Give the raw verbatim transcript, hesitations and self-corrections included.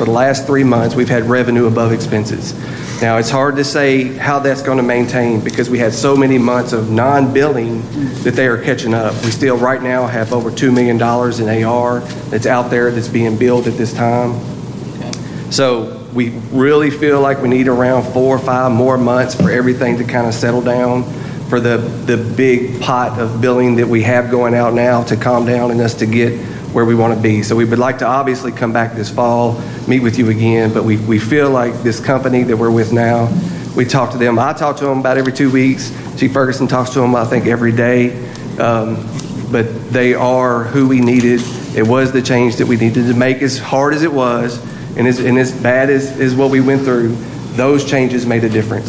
for the last three months, we've had revenue above expenses. Now, it's hard to say how that's going to maintain because we had so many months of non-billing that they are catching up. We still right now have over two million dollars in A R that's out there that's being billed at this time. So we really feel like we need around four or five more months for everything to kind of settle down, for the, the big pot of billing that we have going out now to calm down and us to get where we want to be. So we would like to obviously come back this fall, meet with you again, but we, we feel like this company that we're with now, we talk to them. I talk to them about every two weeks. Chief Ferguson talks to them, I think, every day. Um, but they are who we needed. It was the change that we needed to make, as hard as it was, and as, and as bad as, as what we went through. Those changes made a difference.